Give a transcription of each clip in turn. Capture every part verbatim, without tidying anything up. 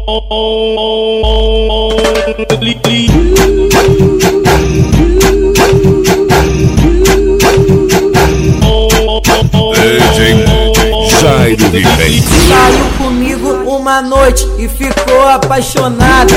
Saiu comigo uma noite e ficou apaixonada,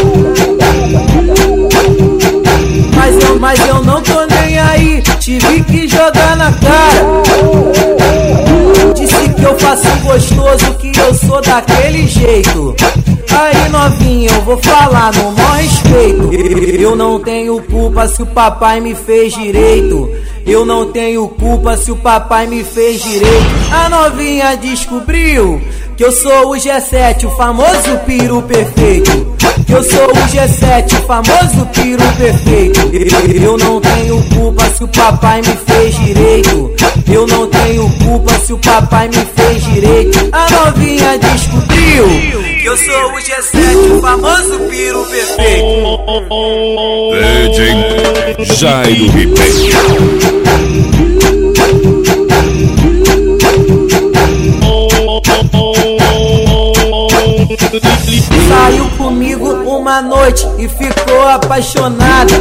Mas eu, mas eu não tô nem aí, tive que jogar na cara. Disse que eu faço gostoso, que eu sou daquele jeito. Aí novinha, eu vou falar no maior respeito. Eu não tenho culpa se o papai me fez direito. Eu não tenho culpa se o papai me fez direito. A novinha descobriu que eu sou o G sete, o famoso piru perfeito. Que eu sou o G sete, o famoso piru perfeito. Eu não tenho culpa se o papai me fez direito. Eu não tenho culpa se o papai me fez direito. A novinha descobriu que eu sou o G sete, o famoso piru perfeito. D J Jairo Ribeiro. Saiu comigo uma noite e ficou apaixonada,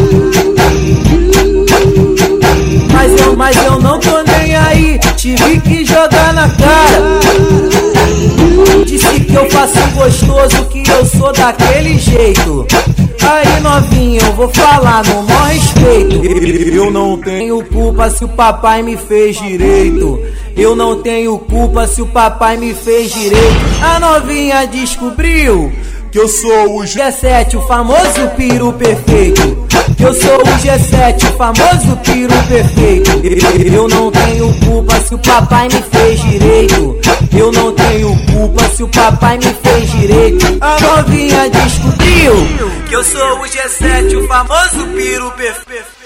Mas eu, mas eu não tô nem aí, tive que jogar na cara. Disse que eu faço gostoso, que eu sou daquele jeito. Aí novinha, eu vou falar no maior respeito. Eu não tenho culpa se o papai me fez direito. Eu não tenho culpa se o papai me fez direito. A novinha descobriu que eu sou o G sete, o famoso piru perfeito. Que eu sou o G sete, o famoso piru perfeito. Eu não tenho culpa se o papai me fez direito. Eu não tenho culpa se o papai me fez direito. A novinha descobriu que eu sou o G sete, o famoso piru perfeito.